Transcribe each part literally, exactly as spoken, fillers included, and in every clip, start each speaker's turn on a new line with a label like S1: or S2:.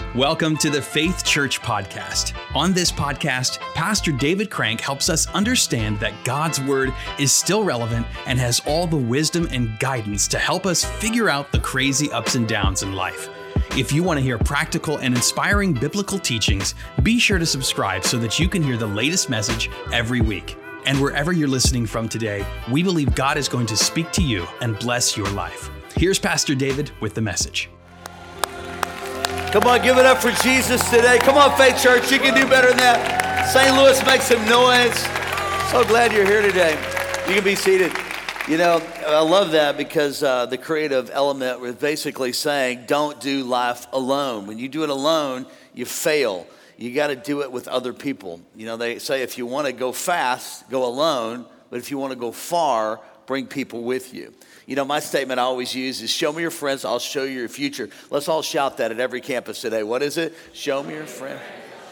S1: Welcome to the Faith Church Podcast. On this podcast, Pastor David Crank helps us understand that God's Word is still relevant and has all the wisdom and guidance to help us figure out the crazy ups and downs in life. If you want to hear practical and inspiring biblical teachings, be sure to subscribe so that you can hear the latest message every week. And wherever you're listening from today, we believe God is going to speak to you and bless your life. Here's Pastor David with the message.
S2: Come on, give it up for Jesus today. Come on, Faith Church, you can do better than that. Saint Louis, make some noise. So glad you're here today. You can be seated. You know, I love that because uh, the creative element was basically saying, don't do life alone. When you do it alone, you fail. You got to do it with other people. You know, they say if you want to go fast, go alone. But if you want to go far, bring people with you. You know, my statement I always use is, show me your friends, I'll show you your future. Let's all shout that at every campus today. What is it? Show me your friend.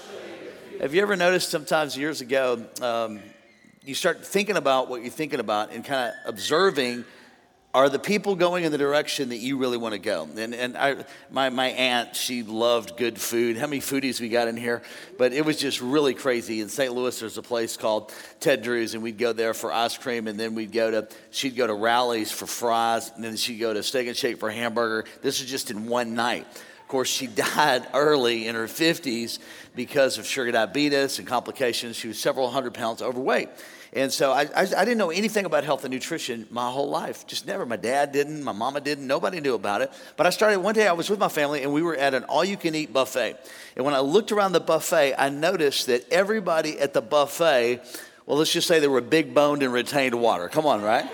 S2: Have you ever noticed sometimes years ago, um, you start thinking about what you're thinking about and kind of observing, are the people going in the direction that you really want to go? And and I, my my aunt, she loved good food. How many foodies we got in here? But it was just really crazy. In Saint Louis, there's a place called Ted Drew's, and we'd go there for ice cream, and then we'd go to, she'd go to Rally's for fries, and then she'd go to Steak and Shake for a hamburger. This was just in one night. Of course, she died early in her fifties because of sugar diabetes and complications. She was several hundred pounds overweight. And so I, I, I didn't know anything about health and nutrition my whole life. Just never. My dad didn't. My mama didn't. Nobody knew about it. But I started, one day I was with my family, and we were at an all-you-can-eat buffet. And when I looked around the buffet, I noticed that everybody at the buffet, well, let's just say they were big boned and retained water. Come on, right?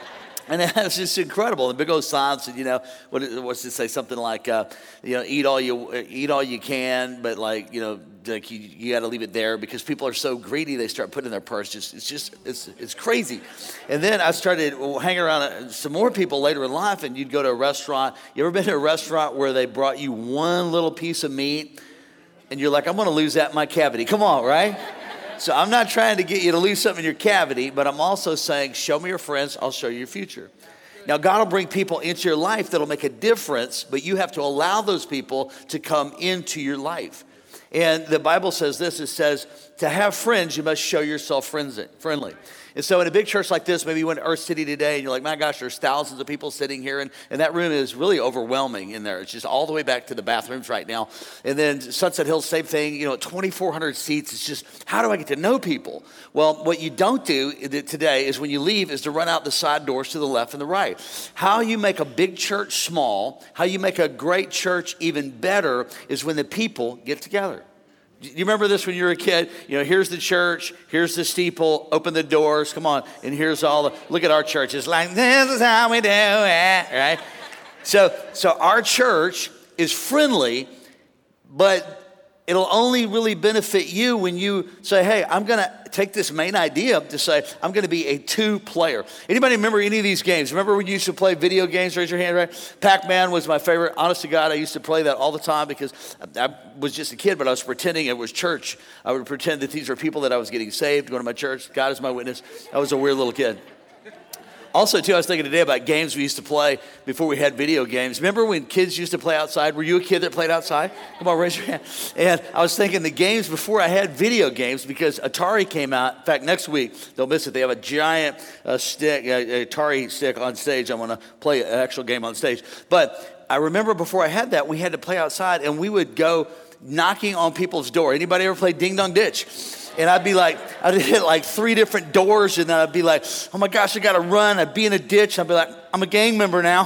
S2: And it was just incredible. The big old sign said, you know, what what's it say? Something like, uh, you know, eat all you eat all you can, but like, you know, like you, you got to leave it there because people are so greedy. They start putting in their purse. Just it's just it's it's crazy. And then I started hanging around some more people later in life, and you'd go to a restaurant. You ever been to a restaurant where they brought you one little piece of meat, and you're like, I'm going to lose that in my cavity. Come on, right? So I'm not trying to get you to lose something in your cavity, but I'm also saying, show me your friends, I'll show you your future. Now, God will bring people into your life that'll make a difference, but you have to allow those people to come into your life. And the Bible says this, it says, to have friends, you must show yourself friendly. And so in a big church like this, maybe you went to Earth City today and you're like, my gosh, there's thousands of people sitting here. And, and that room is really overwhelming in there. It's just all the way back to the bathrooms right now. And then Sunset Hills, same thing, you know, twenty-four hundred seats. It's just, how do I get to know people? Well, what you don't do today is when you leave is to run out the side doors to the left and the right. How you make a big church small, how you make a great church even better is when the people get together. You remember this when you were a kid? You know, here's the church, here's the steeple, open the doors, come on, and here's all the, look at our church. It's like, this is how we do it, right? So, so our church is friendly, but it'll only really benefit you when you say, hey, I'm going to take this main idea to say, I'm going to be a two-player. Anybody remember any of these games? Remember when you used to play video games? Raise your hand, right? Pac-Man was my favorite. Honest to God, I used to play that all the time because I was just a kid, but I was pretending it was church. I would pretend that these were people that I was getting saved, going to my church. God is my witness. I was a weird little kid. Also, too, I was thinking today about games we used to play before we had video games. Remember when kids used to play outside? Were you a kid that played outside? Come on, raise your hand. And I was thinking the games before I had video games because Atari came out. In fact, next week, don't miss it. They have a giant uh, stick, uh, Atari stick on stage. I'm going to play an actual game on stage. But I remember before I had that, we had to play outside, and we would go knocking on people's door. Anybody ever play Ding Dong Ditch? And I'd be like, I'd hit like three different doors, and then I'd be like, oh my gosh, I gotta run. I'd be in a ditch. I'd be like, I'm a gang member now.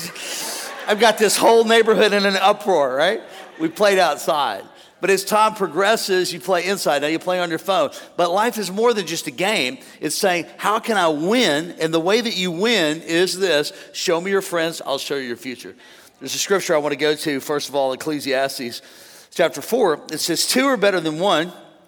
S2: I've got this whole neighborhood in an uproar, right? We played outside. But as time progresses, you play inside. Now you play on your phone. But life is more than just a game. It's saying, how can I win? And the way that you win is this: show me your friends, I'll show you your future. There's a scripture I want to go to, first of all, Ecclesiastes chapter four. It says, two are better than one.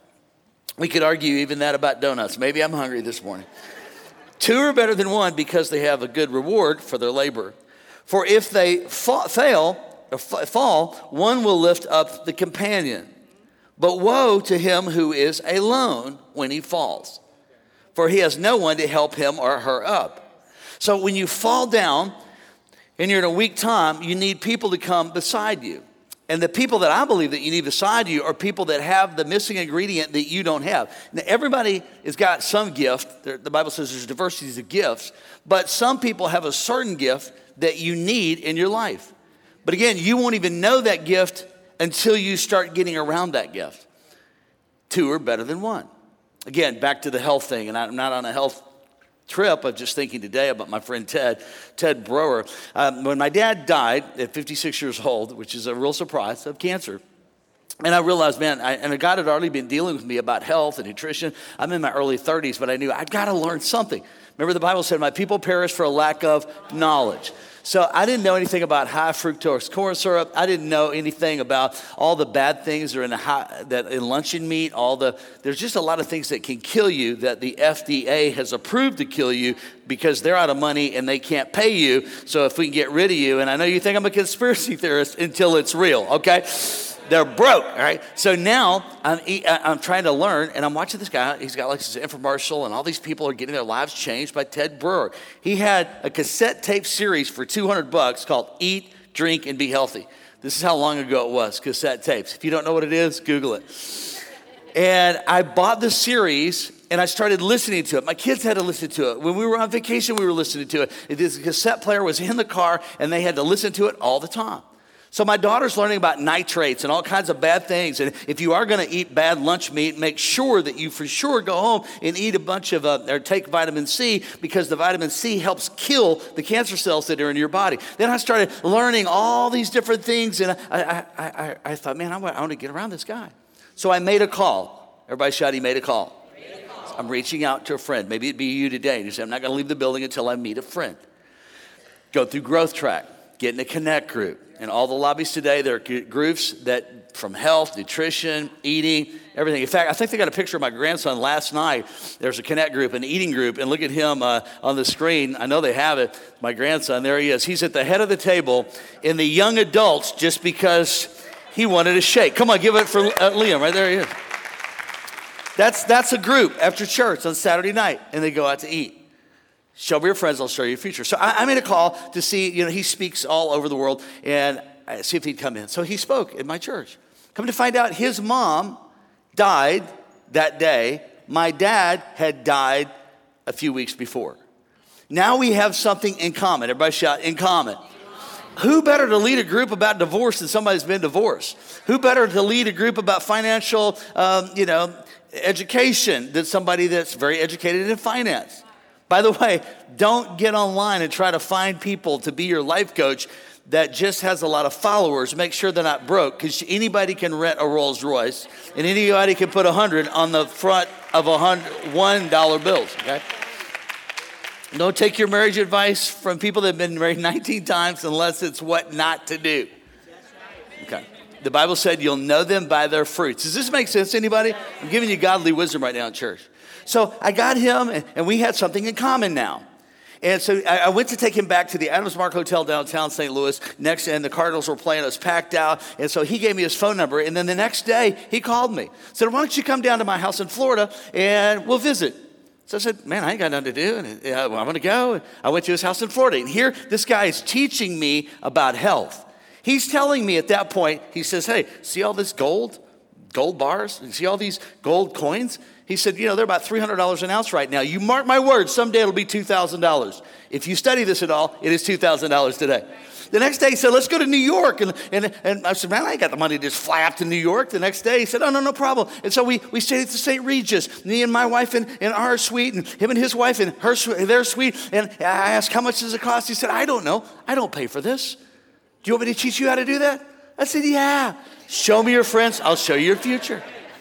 S2: We could argue even that about donuts. Maybe I'm hungry this morning. Two are better than one because they have a good reward for their labor. For if they fa- fail or f- fall, one will lift up the companion. But woe to him who is alone when he falls, for he has no one to help him or her up. So when you fall down and you're in a weak time, you need people to come beside you. And the people that I believe that you need beside you are people that have the missing ingredient that you don't have. Now, everybody has got some gift. The Bible says there's diversities of gifts, but some people have a certain gift that you need in your life. But again, you won't even know that gift until you start getting around that gift. Two are better than one. Again, back to the health thing, and I'm not on a health trip. I'm just thinking today about my friend Ted, Ted Brower. Um, when my dad died at fifty-six years old, which is a real surprise, of cancer, and I realized, man, I, and God had already been dealing with me about health and nutrition. I'm in my early thirties, but I knew I've got to learn something. Remember the Bible said, my people perish for a lack of knowledge. So I didn't know anything about high fructose corn syrup. I didn't know anything about all the bad things that are in the high, that in luncheon meat. All the there's just a lot of things that can kill you that the F D A has approved to kill you because they're out of money and they can't pay you. So if we can get rid of you, and I know you think I'm a conspiracy theorist until it's real, okay? They're broke, all right? So now I'm, I'm trying to learn, and I'm watching this guy. He's got like this infomercial, and all these people are getting their lives changed by Ted Brower. He had a cassette tape series for two hundred bucks called Eat, Drink, and Be Healthy. This is how long ago it was, cassette tapes. If you don't know what it is, Google it. And I bought the series, and I started listening to it. My kids had to listen to it. When we were on vacation, we were listening to it. This cassette player was in the car, and they had to listen to it all the time. So my daughter's learning about nitrates and all kinds of bad things. And if you are going to eat bad lunch meat, make sure that you for sure go home and eat a bunch of, uh, or take vitamin C, because the vitamin C helps kill the cancer cells that are in your body. Then I started learning all these different things, and I, I, I, I thought, man, I want, I want to get around this guy. So I made a call. Everybody shout, he made a call. Made a call. I'm reaching out to a friend. Maybe it'd be you today. And you say, I'm not going to leave the building until I meet a friend. Go through Growth Track. Get in a connect group. And all the lobbies today, there are groups that from health, nutrition, eating, everything. In fact, I think they got a picture of my grandson last night. There's a connect group, an eating group, and look at him uh, on the screen. I know they have it. My grandson, there he is. He's at the head of the table in the young adults just because he wanted a shake. Come on, give it for uh, Liam. Right there he is. That's, that's a group after church on Saturday night, and they go out to eat. Show me your friends, I'll show you your future. So I, I made a call to see, you know, he speaks all over the world, and I see if he'd come in. So he spoke at my church. Come to find out, his mom died that day. My dad had died a few weeks before. Now we have something in common. Everybody shout, in common. Who better to lead a group about divorce than somebody who's been divorced? Who better to lead a group about financial, um, you know, education than somebody that's very educated in finance? By the way, don't get online and try to find people to be your life coach that just has a lot of followers. Make sure they're not broke, because anybody can rent a Rolls Royce, and anybody can put a hundred on the front of a hundred one dollar bills. Okay. Don't take your marriage advice from people that have been married nineteen times unless it's what not to do. Okay. The Bible said you'll know them by their fruits. Does this make sense to anybody? I'm giving you godly wisdom right now in church. So I got him, and, and we had something in common now. And so I, I went to take him back to the Adams Mark Hotel downtown Saint Louis. Next, and the Cardinals were playing. It was packed out. And so he gave me his phone number. And then the next day, he called me. Said, why don't you come down to my house in Florida, and we'll visit. So I said, man, I ain't got nothing to do. And uh, well, I'm going to go. And I went to his house in Florida. And here, this guy is teaching me about health. He's telling me at that point, he says, hey, see all this gold? Gold bars? You see all these gold coins? He said, you know, they're about three hundred dollars an ounce right now. You mark my words, someday it'll be two thousand dollars. If you study this at all, it is two thousand dollars today. The next day he said, let's go to New York. And, and, and I said, man, I ain't got the money to just fly up to New York. The next day he said, oh, no, no problem. And so we, we stayed at the Saint Regis, me and my wife in, in our suite, and him and his wife in her their suite. And I asked, how much does it cost? He said, I don't know. I don't pay for this. Do you want me to teach you how to do that? I said, yeah. Show me your friends. I'll show you your future.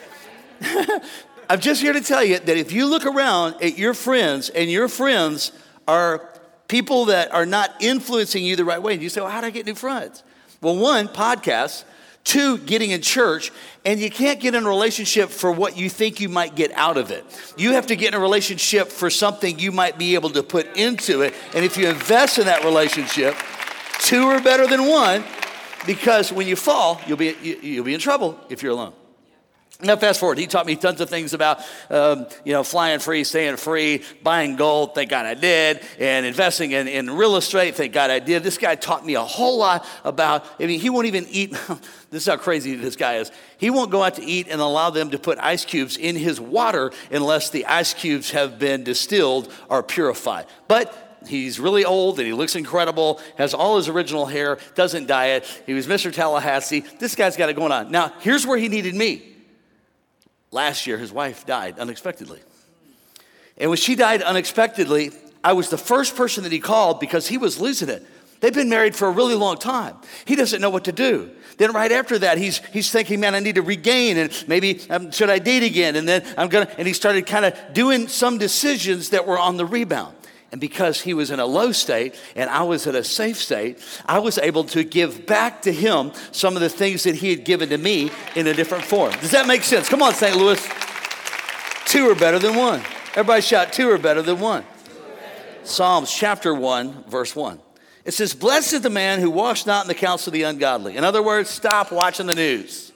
S2: I'm just here to tell you that if you look around at your friends, and your friends are people that are not influencing you the right way, and you say, well, how do I get new friends? Well, one, podcasts. Two, getting in church. And you can't get in a relationship for what you think you might get out of it. You have to get in a relationship for something you might be able to put into it. And if you invest in that relationship, two are better than one, because when you fall, you'll be, you, you'll be in trouble if you're alone. Now, fast forward, he taught me tons of things about, um, you know, flying free, staying free, buying gold, thank God I did, and investing in, in real estate, thank God I did. This guy taught me a whole lot about, I mean, he won't even eat, this is how crazy this guy is. He won't go out to eat and allow them to put ice cubes in his water unless the ice cubes have been distilled or purified. But he's really old and he looks incredible, has all his original hair, doesn't diet. He was Mister Tallahassee. This guy's got it going on. Now, here's where he needed me. Last year, his wife died unexpectedly. And when she died unexpectedly, I was the first person that he called because he was losing it. They've been married for a really long time. He doesn't know what to do. Then right after that, he's he's thinking, man, I need to regain, and maybe um, should I date again? And then I'm gonna, and he started kind of doing some decisions that were on the rebound. And because he was in a low state and I was in a safe state, I was able to give back to him some of the things that he had given to me in a different form. Does that make sense? Come on, Saint Louis. Two are better than one. Everybody shout, two are better than one. Psalms chapter one, verse one. It says, blessed is the man who walks not in the counsel of the ungodly. In other words, stop watching the news.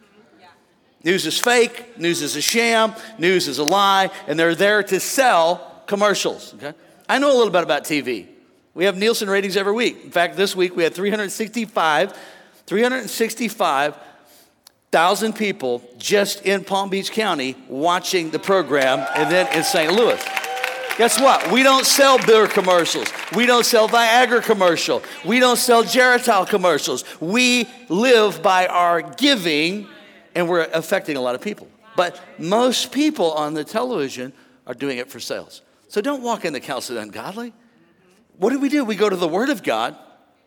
S2: News is fake, news is a sham, news is a lie, and they're there to sell commercials, okay? I know a little bit about T V. We have Nielsen ratings every week. In fact, this week we had three hundred sixty-five, three hundred sixty-five thousand people just in Palm Beach County watching the program, and then in Saint Louis. Guess what? We don't sell beer commercials. We don't sell Viagra commercial. We don't sell Geritol commercials. We live by our giving, and we're affecting a lot of people. But most people on the television are doing it for sales. So don't walk in the counsel of the ungodly. What do we do? We go to the Word of God.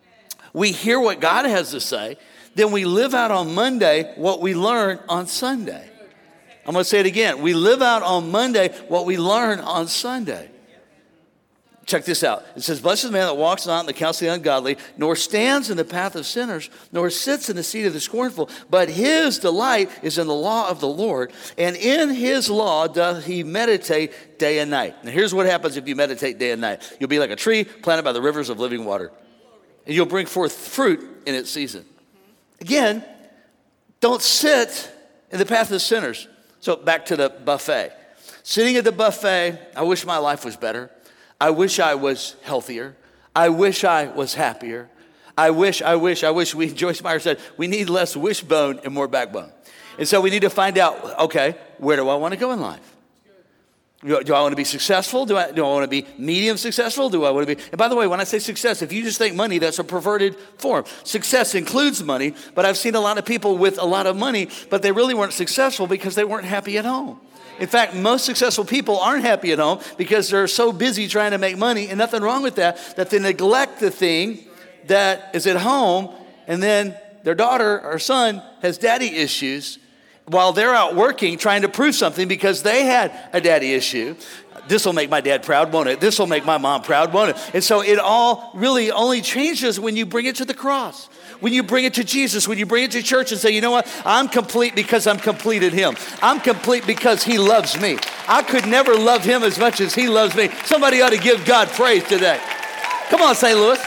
S2: We hear what God has to say. Then we live out on Monday what we learn on Sunday. I'm going to say it again. We live out on Monday what we learn on Sunday. Check this out. It says, blessed is the man that walks not in the counsel of the ungodly, nor stands in the path of sinners, nor sits in the seat of the scornful, but his delight is in the law of the Lord, and in his law doth he meditate day and night. Now here's what happens if you meditate day and night. You'll be like a tree planted by the rivers of living water, and you'll bring forth fruit in its season. Again, don't sit in the path of sinners. So back to the buffet. Sitting at the buffet, I wish my life was better. I wish I was healthier. I wish I was happier. I wish, I wish, I wish. We, Joyce Meyer said, we need less wishbone and more backbone. And so we need to find out, okay, where do I want to go in life? Do, do I want to be successful? Do I, do I want to be medium successful? Do I want to be, and by the way, when I say success, if you just think money, that's a perverted form. Success includes money, but I've seen a lot of people with a lot of money, but they really weren't successful because they weren't happy at home. In fact, most successful people aren't happy at home because they're so busy trying to make money, and nothing wrong with that, that they neglect the thing that is at home, and then their daughter or son has daddy issues while they're out working trying to prove something because they had a daddy issue. This will make my dad proud, won't it? This will make my mom proud, won't it? And so it all really only changes when you bring it to the cross. When you bring it to Jesus, when you bring it to church and say, you know what? I'm complete because I'm complete in him. I'm complete because he loves me. I could never love him as much as he loves me. Somebody ought to give God praise today. Come on, Saint Louis.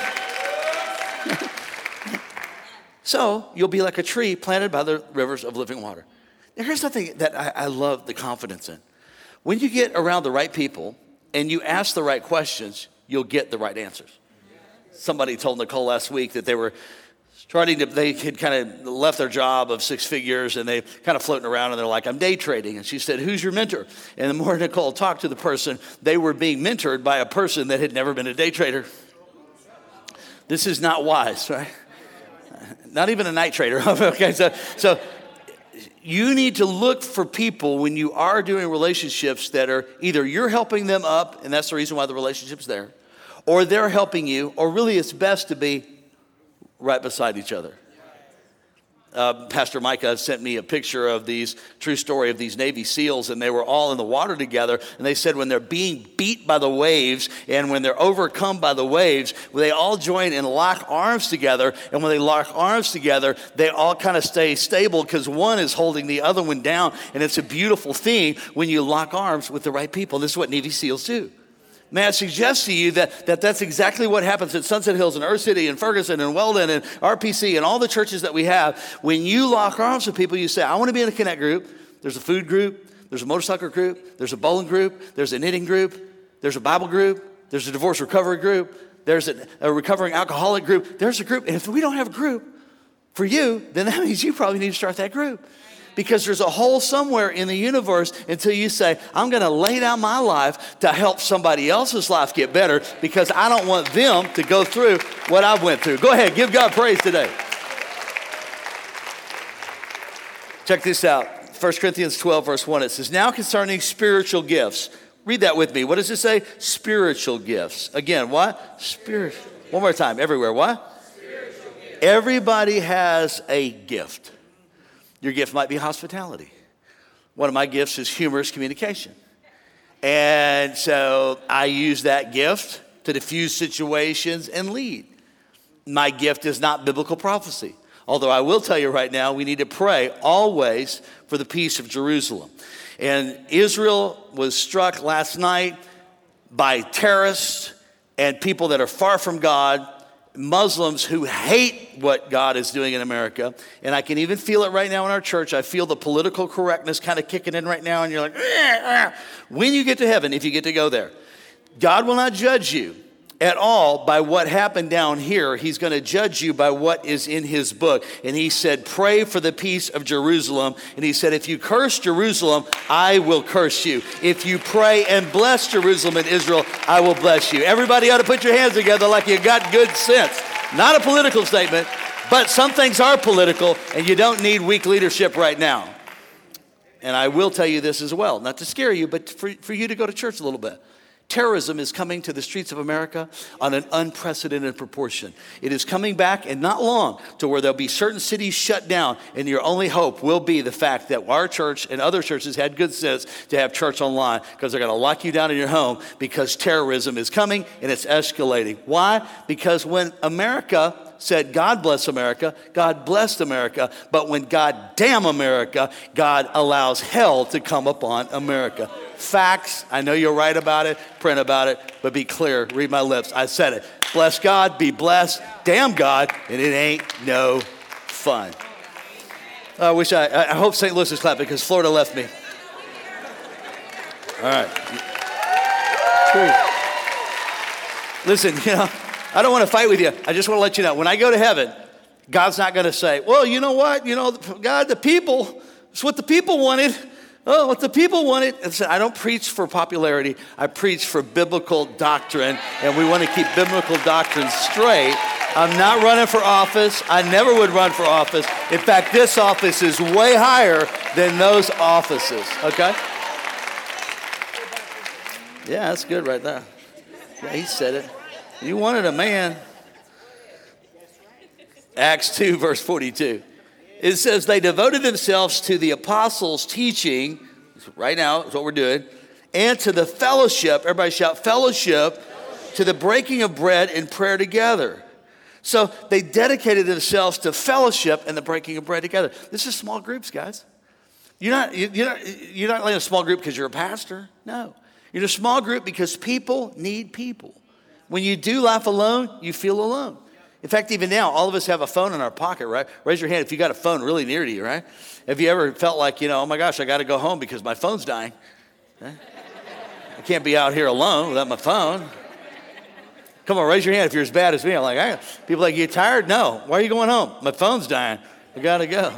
S2: So you'll be like a tree planted by the rivers of living water. Now, here's something that I, I love the confidence in. When you get around the right people and you ask the right questions, you'll get the right answers. Somebody told Nicole last week that they were starting to, they had kind of left their job of six figures and they kind of floating around and they're like, I'm day trading. And she said, who's your mentor? And the more Nicole talked to the person, they were being mentored by a person that had never been a day trader. This is not wise, right? Not even a night trader. Okay, so, so you need to look for people when you are doing relationships that are either you're helping them up, and that's the reason why the relationship's there, or they're helping you, or really it's best to be right beside each other. Uh, Pastor Micah sent me a picture of these, true story of these Navy SEALs, and they were all in the water together, and they said when they're being beat by the waves and when they're overcome by the waves, they all join and lock arms together, and when they lock arms together, they all kind of stay stable because one is holding the other one down, and it's a beautiful thing when you lock arms with the right people. This is what Navy SEALs do. May I suggest to you that, that that's exactly what happens at Sunset Hills and Earth City and Ferguson and Weldon and R P C and all the churches that we have. When you lock arms with people, you say, I want to be in a connect group. there's a food group, there's a motorcycle group, there's a bowling group, there's a knitting group, there's a Bible group, there's a divorce recovery group, there's a, a recovering alcoholic group. There's a group. And if we don't have a group for you, then that means you probably need to start that group. Because there's a hole somewhere in the universe until you say, I'm going to lay down my life to help somebody else's life get better because I don't want them to go through what I went through. Go ahead, give God praise today. Check this out. First Corinthians twelve, verse one, it says, now concerning spiritual gifts. Read that with me. What does it say? Spiritual gifts. Again, what? Spiritual. One more time, everywhere. What? Spiritual gifts. Everybody has a gift. Your gift might be hospitality. One of my gifts is humorous communication. And so I use that gift to diffuse situations and lead. My gift is not biblical prophecy. Although I will tell you right now, we need to pray always for the peace of Jerusalem. And Israel was struck last night by terrorists and people that are far from God, Muslims who hate what God is doing in America. And I can even feel it right now in our church. I feel the political correctness kind of kicking in right now. And you're like, eh, eh. When you get to heaven, if you get to go there, God will not judge you at all by what happened down here. He's going to judge you by what is in his book. And he said, pray for the peace of Jerusalem. And he said, if you curse Jerusalem, I will curse you. If you pray and bless Jerusalem and Israel, I will bless you. Everybody ought to put your hands together like you got good sense. Not a political statement, but some things are political, and you don't need weak leadership right now. And I will tell you this as well, not to scare you, but for, for you to go to church a little bit. Terrorism is coming to the streets of America on an unprecedented proportion. It is coming back, and not long, to where there'll be certain cities shut down, and your only hope will be the fact that our church and other churches had good sense to have church online, because they're going to lock you down in your home because terrorism is coming and it's escalating. Why? Because when America said, God bless America, God blessed America, but when God damn America, God allows hell to come upon America. Facts. I know you'll write about it, print about it, but be clear. Read my lips. I said it. Bless God, be blessed, damn God, and it ain't no fun. I wish I, I hope Saint Louis is clapping because Florida left me. All right. Listen, you know, I don't want to fight with you. I just want to let you know, when I go to heaven, God's not going to say, well, you know what? You know, God, the people, it's what the people wanted. Oh, what the people wanted. And so I don't preach for popularity. I preach for biblical doctrine, and we want to keep biblical doctrine straight. I'm not running for office. I never would run for office. In fact, this office is way higher than those offices, okay? Yeah, that's good right there. Yeah, he said it. You wanted a man. Acts two, verse forty-two. It says they devoted themselves to the apostles' teaching, right now is what we're doing, and to the fellowship, everybody shout fellowship, fellowship, to the breaking of bread and prayer together. So they dedicated themselves to fellowship and the breaking of bread together. This is small groups, guys. You're not, you're not, you're not in a small group because you're a pastor. No. You're in a small group because people need people. When you do life alone, you feel alone. In fact, even now, all of us have a phone in our pocket, right? Raise your hand if you got a phone really near to you, right? Have you ever felt like, you know, oh my gosh, I got to go home because my phone's dying? Okay? I can't be out here alone without my phone. Come on, raise your hand if you're as bad as me. I'm like, I, people are like, you tired? No. Why are you going home? My phone's dying. I got to go.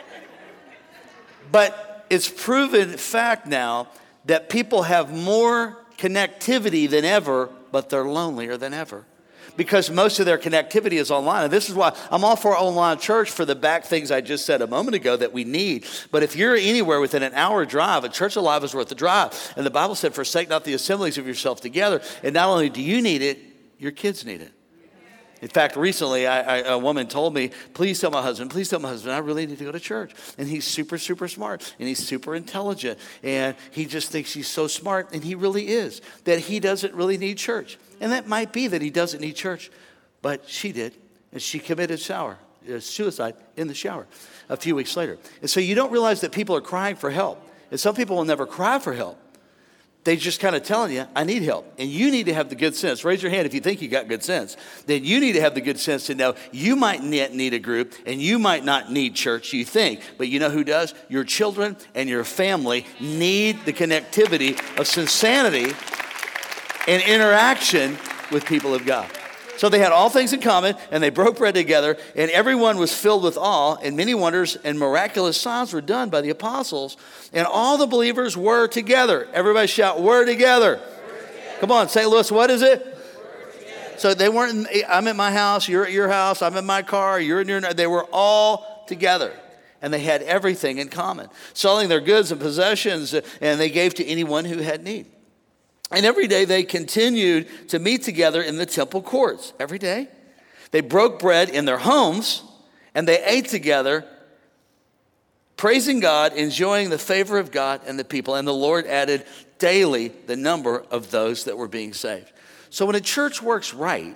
S2: But it's proven fact now that people have more connectivity than ever, but they're lonelier than ever. Because most of their connectivity is online. And this is why I'm all for online church for the back things I just said a moment ago that we need. But if you're anywhere within an hour drive, a church alive is worth the drive. And the Bible said, forsake not the assemblies of yourself together. And not only do you need it, your kids need it. In fact, recently, I, I, a woman told me, please tell my husband, please tell my husband, I really need to go to church. And he's super, super smart, and he's super intelligent, and he just thinks he's so smart, and he really is, that he doesn't really need church. And that might be that he doesn't need church, but she did, and she committed shower, uh, suicide in the shower a few weeks later. And so you don't realize that people are crying for help. And some people will never cry for help. They just kind of telling you, I need help. And you need to have the good sense. Raise your hand if you think you got good sense. Then you need to have the good sense to know you might need a group and you might not need church, you think. But you know who does? Your children and your family need the connectivity of sincerity and interaction with people of God. So they had all things in common, and they broke bread together, and everyone was filled with awe, and many wonders and miraculous signs were done by the apostles, and all the believers were together. Everybody shout, we're together. We're together. Come on, Saint Louis, what is it? So they weren't, in, I'm at my house, you're at your house, I'm in my car, you're in your, they were all together. And they had everything in common, selling their goods and possessions, and they gave to anyone who had need. And every day they continued to meet together in the temple courts. Every day. They broke bread in their homes, and they ate together, praising God, enjoying the favor of God and the people. And the Lord added daily the number of those that were being saved. So when a church works right,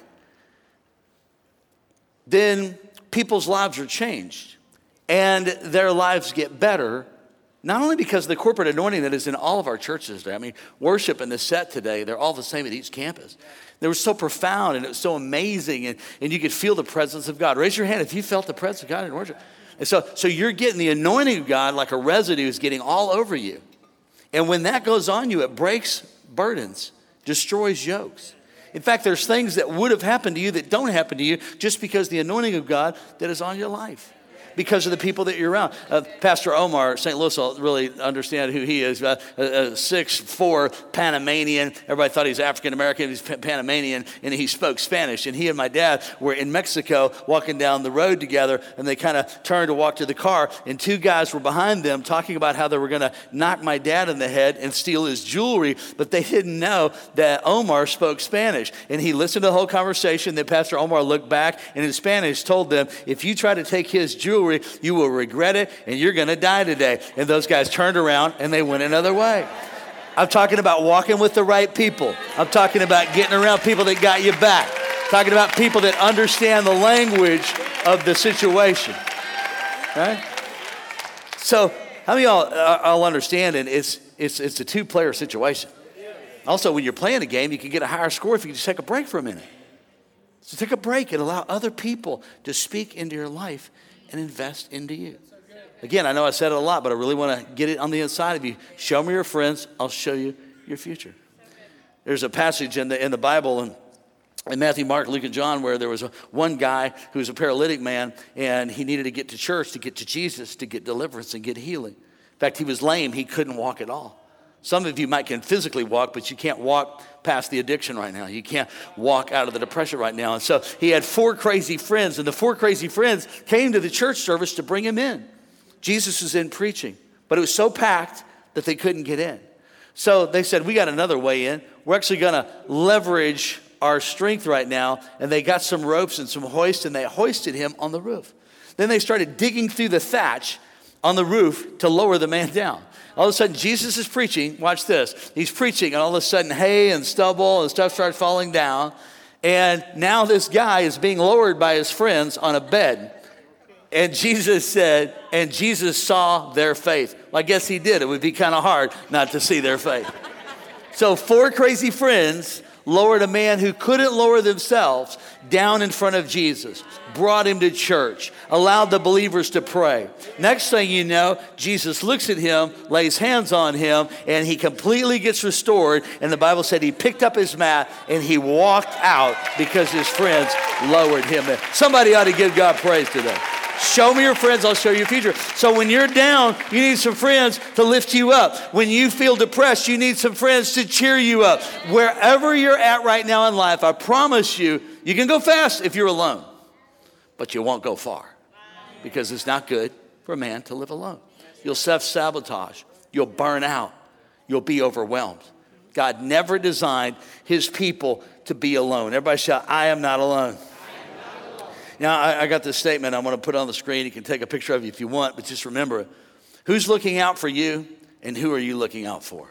S2: then people's lives are changed, and their lives get better. Not only because of the corporate anointing that is in all of our churches today. I mean, worship and the set today, they're all the same at each campus. They were so profound and it was so amazing, and, and you could feel the presence of God. Raise your hand if you felt the presence of God in worship. And so, so you're getting the anointing of God like a residue is getting all over you. And when that goes on you, it breaks burdens, destroys yokes. In fact, there's things that would have happened to you that don't happen to you just because the anointing of God that is on your life. Because of the people that you're around. Uh, Pastor Omar, Saint Louis will really understand who he is. Uh, a, a six foot four Panamanian. Everybody thought he was African-American. He's Panamanian, and he spoke Spanish. And he and my dad were in Mexico walking down the road together, and they kind of turned to walk to the car, and two guys were behind them talking about how they were going to knock my dad in the head and steal his jewelry, but they didn't know that Omar spoke Spanish. And he listened to the whole conversation. Then Pastor Omar looked back, and in Spanish told them, if you try to take his jewelry, you will regret it, and you're going to die today. And those guys turned around, and they went another way. I'm talking about walking with the right people. I'm talking about getting around people that got you back. I'm talking about people that understand the language of the situation. Right? So, how many of y'all uh, all understand, and it's, it's, it's a two-player situation. Also, when you're playing a game, you can get a higher score if you just take a break for a minute. So take a break and allow other people to speak into your life and invest into you. Again, I know I said it a lot, but I really want to get it on the inside of you. Show me your friends, I'll show you your future. There's a passage in the in the Bible in, in Matthew, Mark, Luke, and John where there was a, one guy who was a paralytic man, and he needed to get to church to get to Jesus, to get deliverance and get healing. In fact, he was lame. He couldn't walk at all. Some of you might can physically walk, but you can't walk past the addiction right now. You can't walk out of the depression right now. And so he had four crazy friends, and the four crazy friends came to the church service to bring him in. Jesus was in preaching, but it was so packed that they couldn't get in. So they said, we got another way in. We're actually going to leverage our strength right now. And they got some ropes and some hoists, and they hoisted him on the roof. Then they started digging through the thatch on the roof to lower the man down. All of a sudden, Jesus is preaching. Watch this. He's preaching, and all of a sudden, hay and stubble and stuff starts falling down. And now this guy is being lowered by his friends on a bed. And Jesus said, and Jesus saw their faith. Well, I guess he did. It would be kind of hard not to see their faith. So four crazy friends lowered a man who couldn't lower themselves down in front of Jesus, brought him to church, allowed the believers to pray. Next thing you know, Jesus looks at him, lays hands on him, and he completely gets restored. And the Bible said he picked up his mat and he walked out because his friends lowered him in. Somebody ought to give God praise today. Show me your friends, I'll show you your future. So when you're down, you need some friends to lift you up. When you feel depressed, you need some friends to cheer you up. Wherever you're at right now in life, I promise you, you can go fast if you're alone, but you won't go far because it's not good for a man to live alone. You'll self-sabotage. You'll burn out. You'll be overwhelmed. God never designed his people to be alone. Everybody shout, I am not alone. Now, I, I got this statement I'm going to put on the screen. You can take a picture of it if you want, but just remember, who's looking out for you and who are you looking out for?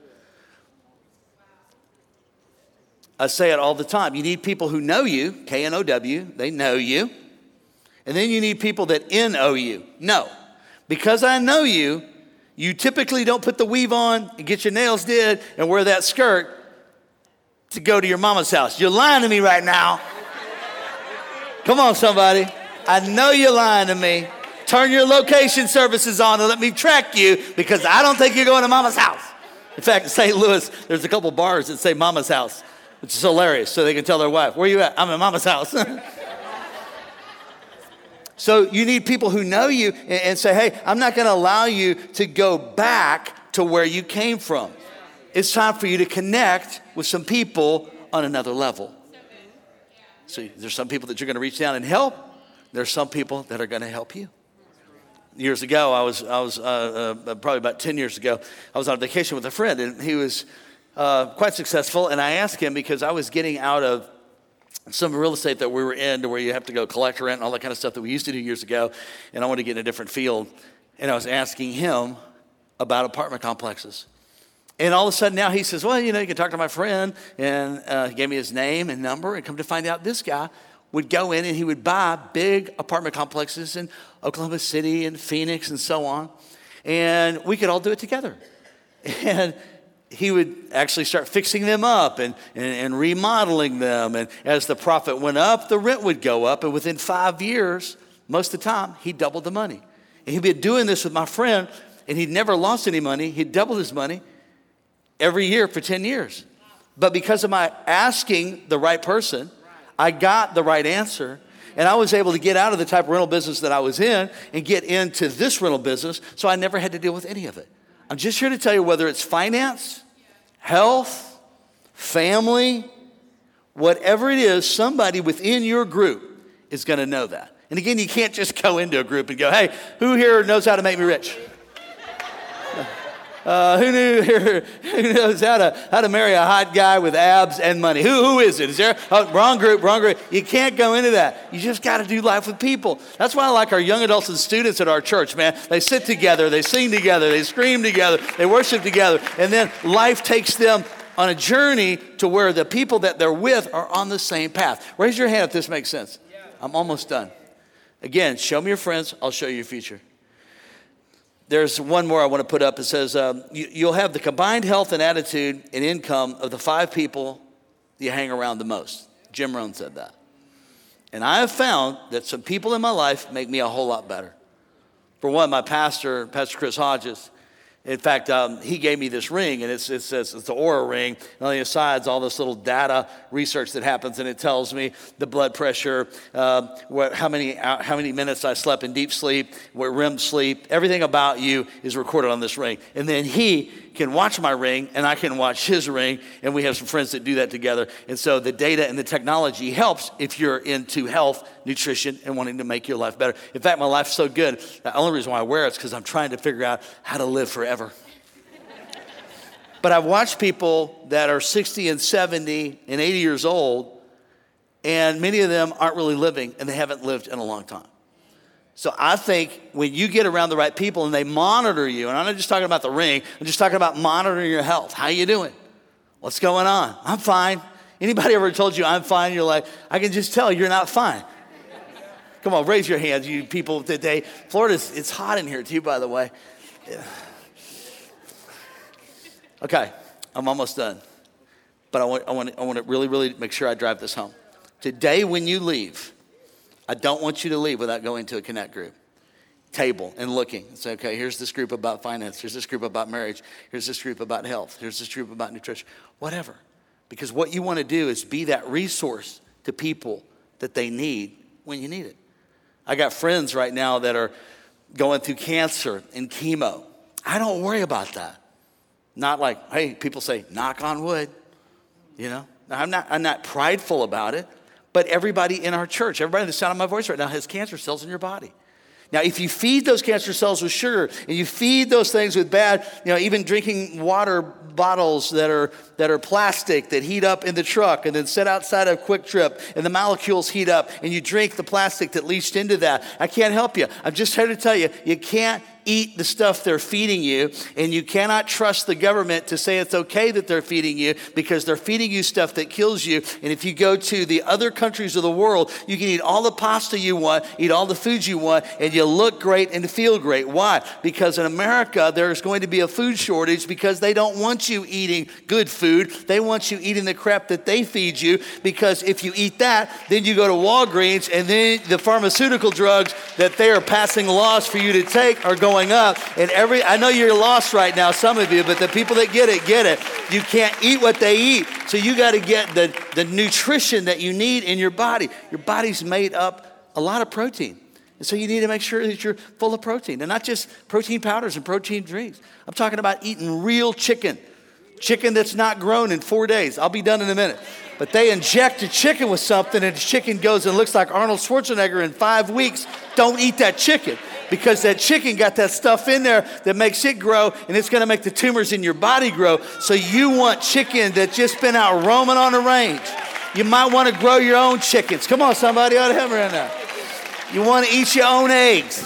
S2: I say it all the time. You need people who know you, K N O W, they know you. And then you need people that N O you, know. Because I know you, You typically don't put the weave on and get your nails did and wear that skirt to go to your mama's house. You're lying to me right now. Come on, somebody. I know you're lying to me. Turn your location services on and let me track you, because I don't think you're going to mama's house. In fact, in Saint Louis, there's a couple bars that say mama's house, which is hilarious, so they can tell their wife, where you at? I'm at mama's house. So you need people who know you and, and say, hey, I'm not going to allow you to go back to where you came from. It's time for you to connect with some people on another level. So there's some people that you're going to reach down and help. There's some people that are going to help you. Years ago, I was, I was uh, uh, probably about ten years ago, I was on vacation with a friend, and he was uh, quite successful. And I asked him, because I was getting out of some real estate that we were in, to where you have to go collect rent and all that kind of stuff that we used to do years ago, and I wanted to get in a different field. And I was asking him about apartment complexes. And all of a sudden now he says, well, you know, you can talk to my friend. And uh, he gave me his name and number, and come to find out this guy would go in and he would buy big apartment complexes in Oklahoma City and Phoenix and so on. And we could all do it together. And he would actually start fixing them up and, and, and remodeling them. And as the profit went up, the rent would go up. And within five years, most of the time, he doubled the money. And he'd been doing this with my friend, and he'd never lost any money. He'd doubled his money every year for ten years. But because of my asking the right person, I got the right answer. And I was able to get out of the type of rental business that I was in and get into this rental business. So I never had to deal with any of it. I'm just here to tell you, whether it's finance, health, family, whatever it is, somebody within your group is going to know that. And again, you can't just go into a group and go, hey, who here knows how to make me rich? Uh, who knew here, who knows how to how to marry a hot guy with abs and money? Who who is it? Is there? Oh, wrong group, wrong group. You can't go into that. You just got to do life with people. That's why I like our young adults and students at our church, man. They sit together, they sing together, they scream together, they worship together, and then life takes them on a journey to where the people that they're with are on the same path. Raise your hand if this makes sense. I'm almost done. Again, show me your friends, I'll show you your future. There's one more I want to put up. It says, um, you, you'll have the combined health and attitude and income of the five people you hang around the most. Jim Rohn said that. And I have found that some people in my life make me a whole lot better. For one, my pastor, Pastor Chris Hodges, in fact, um, he gave me this ring, and it's it's it's, it's the Oura ring. And on the side's all this little data research that happens, and it tells me the blood pressure, uh, what, how many how many minutes I slept in deep sleep, what R E M sleep. Everything about you is recorded on this ring. And then he can watch my ring, and I can watch his ring, and we have some friends that do that together. And so the data and the technology helps if you're into health, nutrition, and wanting to make your life better. In fact, my life's so good, the only reason why I wear it is because I'm trying to figure out how to live forever. But I've watched people that are sixty and seventy and eighty years old, and many of them aren't really living, and they haven't lived in a long time. So I think when you get around the right people and they monitor you, and I'm not just talking about the ring, I'm just talking about monitoring your health. How you doing? What's going on? I'm fine. Anybody ever told you I'm fine? You're like, I can just tell you're not fine. Come on, raise your hands, you people today. Florida's, it's hot in here too, by the way. Yeah. Okay, I'm almost done. But I want, I want, I want to really, really make sure I drive this home. Today when you leave, I don't want you to leave without going to a Connect group table and looking. Say, okay, here's this group about finance. Here's this group about marriage. Here's this group about health. Here's this group about nutrition. Whatever. Because what you want to do is be that resource to people that they need when you need it. I got friends right now that are going through cancer and chemo. I don't worry about that. Not like, hey, people say, knock on wood. You know, I'm not, I'm not prideful about it. But everybody in our church, everybody in the sound of my voice right now has cancer cells in your body. Now, if you feed those cancer cells with sugar and you feed those things with bad, you know, even drinking water bottles that are that are plastic that heat up in the truck and then sit outside of Quick Trip and the molecules heat up and you drink the plastic that leached into that, I can't help you. I'm just here to tell you, you can't eat the stuff they're feeding you, and you cannot trust the government to say it's okay that they're feeding you, because they're feeding you stuff that kills you. And if you go to the other countries of the world, you can eat all the pasta you want, eat all the foods you want, and you look great and feel great. Why? Because in America, there's going to be a food shortage because they don't want you eating good food. They want you eating the crap that they feed you, because if you eat that, then you go to Walgreens, and then the pharmaceutical drugs that they are passing laws for you to take are going up. And every, I know you're lost right now, some of you, but the people that get it, get it. You can't eat what they eat. So you got to get the, the nutrition that you need in your body. Your body's made up a lot of protein. And so you need to make sure that you're full of protein, and not just protein powders and protein drinks. I'm talking about eating real chicken, chicken that's not grown in four days. I'll be done in a minute. But they inject a chicken with something, and the chicken goes and looks like Arnold Schwarzenegger in five weeks. Don't eat that chicken, because that chicken got that stuff in there that makes it grow, and it's going to make the tumors in your body grow. So you want chicken that's just been out roaming on the range. You might want to grow your own chickens. Come on, somebody ought to help me right now. You want to eat your own eggs.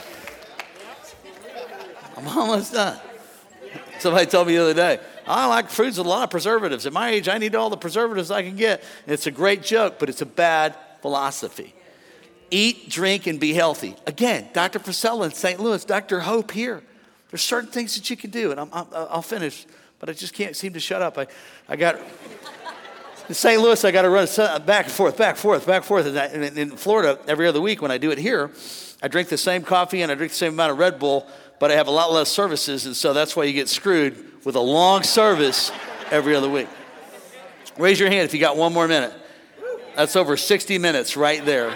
S2: I'm almost done. Somebody told me the other day, I like foods with a lot of preservatives. At my age, I need all the preservatives I can get. And it's a great joke, but it's a bad philosophy. Eat, drink, and be healthy. Again, Doctor Priscilla in Saint Louis, Doctor Hope here. There's certain things that you can do, and I'm, I'm, I'll finish, but I just can't seem to shut up. I, I got, in Saint Louis, I got to run back and forth, back and forth, back and forth. And in, in Florida, every other week when I do it here, I drink the same coffee and I drink the same amount of Red Bull, but I have a lot less services, and so that's why you get screwed with a long service every other week. Raise your hand if you got one more minute. That's over sixty minutes right there.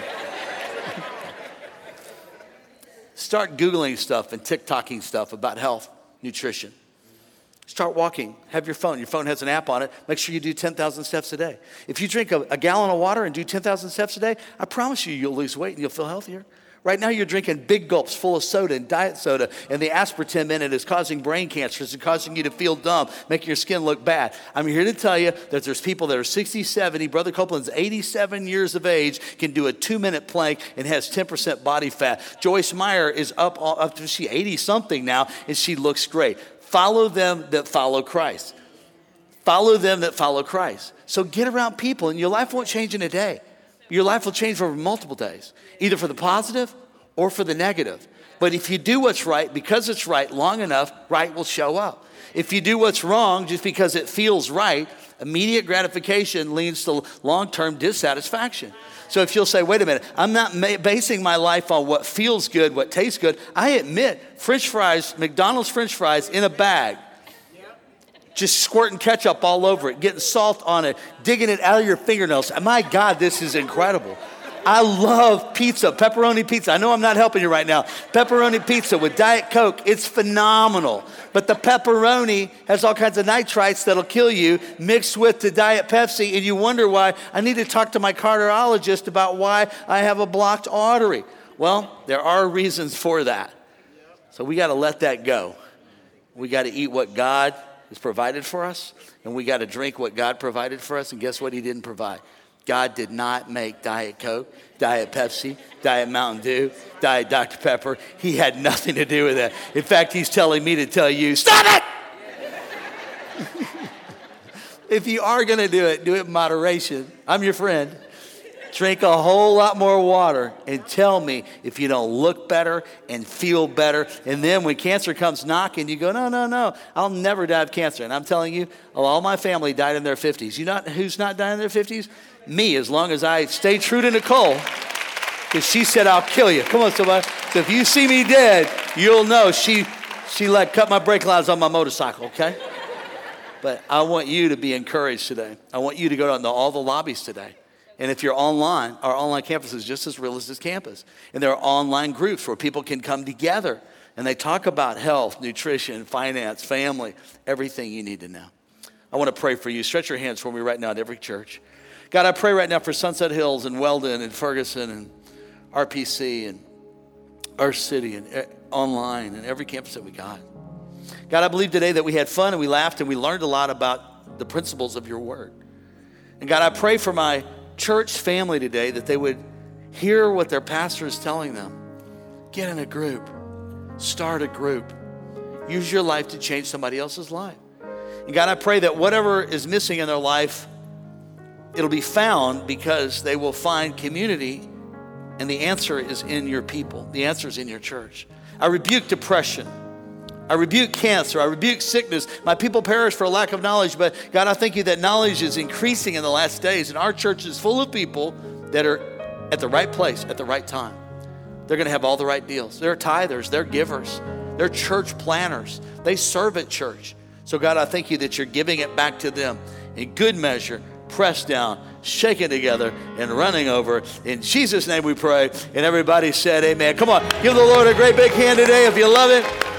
S2: Start Googling stuff and TikToking stuff about health, nutrition. Start walking. Have your phone. Your phone has an app on it. Make sure you do ten thousand steps a day. If you drink a, a gallon of water and do ten thousand steps a day, I promise you you'll lose weight and you'll feel healthier. Right now you're drinking big gulps full of soda and diet soda, and the aspartame in it is causing brain cancers and causing you to feel dumb, making your skin look bad. I'm here to tell you that there's people that are sixty, seventy. Brother Copeland's eighty-seven years of age, can do a two-minute plank and has ten percent body fat. Joyce Meyer is up, up to she eighty-something now, and she looks great. Follow them that follow Christ. Follow them that follow Christ. So get around people, and your life won't change in a day. Your life will change over multiple days, either for the positive or for the negative. But if you do what's right, because it's right long enough, right will show up. If you do what's wrong just because it feels right, immediate gratification leads to long-term dissatisfaction. So if you'll say, wait a minute, I'm not ma- basing my life on what feels good, what tastes good. I admit, French fries, McDonald's French fries in a bag, just squirting ketchup all over it, getting salt on it, digging it out of your fingernails. My God, this is incredible. I love pizza, pepperoni pizza. I know I'm not helping you right now. Pepperoni pizza with Diet Coke, it's phenomenal. But the pepperoni has all kinds of nitrites that'll kill you mixed with the Diet Pepsi, and you wonder why. I need to talk to my cardiologist about why I have a blocked artery. Well, there are reasons for that. So we got to let that go. We got to eat what God has provided for us, and we got to drink what God provided for us. And guess what he didn't provide? God did not make Diet Coke, Diet Pepsi, Diet Mountain Dew, Diet Doctor Pepper. He had nothing to do with that. In fact, he's telling me to tell you, stop it! If you are going to do it, do it in moderation. I'm your friend. Drink a whole lot more water and tell me if you don't look better and feel better. And then when cancer comes knocking, you go, no, no, no, I'll never die of cancer. And I'm telling you, all my family died in their fifties. You know who's not dying in their fifties? Me, as long as I stay true to Nicole, because she said, I'll kill you. Come on, somebody. So if you see me dead, you'll know she, she let cut my brake lines on my motorcycle, okay? But I want you to be encouraged today. I want you to go down to all the lobbies today. And if you're online, our online campus is just as real as this campus. And there are online groups where people can come together and they talk about health, nutrition, finance, family, everything you need to know. I want to pray for you. Stretch your hands for me right now at every church. God, I pray right now for Sunset Hills and Weldon and Ferguson and R P C and our city and online and every campus that we got. God, I believe today that we had fun and we laughed and we learned a lot about the principles of your word. And God, I pray for my church family today that they would hear what their pastor is telling them. Get in a group. Start a group. Use your life to change somebody else's life. And God, I pray that whatever is missing in their life, it'll be found because they will find community, and the answer is in your people. The answer is in your church. I rebuke depression. I rebuke cancer. I rebuke sickness. My people perish for a lack of knowledge, but God, I thank you that knowledge is increasing in the last days, and our church is full of people that are at the right place at the right time. They're going to have all the right deals. They're tithers. They're givers. They're church planners. They serve at church. So God, I thank you that you're giving it back to them in good measure, pressed down, shaken together, and running over. In Jesus' name we pray. And everybody said amen. Come on, give the Lord a great big hand today if you love it.